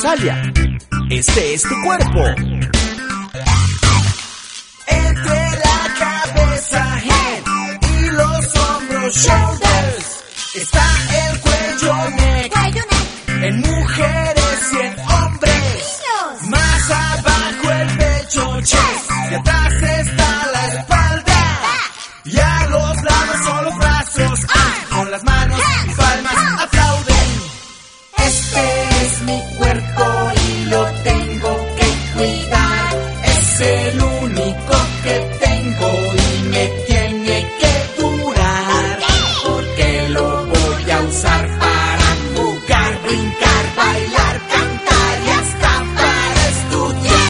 Rosalia. Este es tu cuerpo. Entre la cabeza, head, y los hombros, shoulders, está el cuello, neck, en mujeres y en hombres. Más abajo el pecho, chest, y atrás está la espalda. Y a los lados son los brazos, con las manos y palmas